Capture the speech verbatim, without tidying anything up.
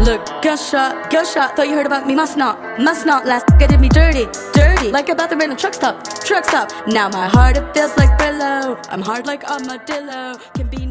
Look, girl shot, girl shot. Thought you heard about me, must not, must not. Last nigga did me dirty, dirty. Like about the random truck stop, truck stop. Now my heart, it feels like Brillo. I'm hard like armadillo. Can be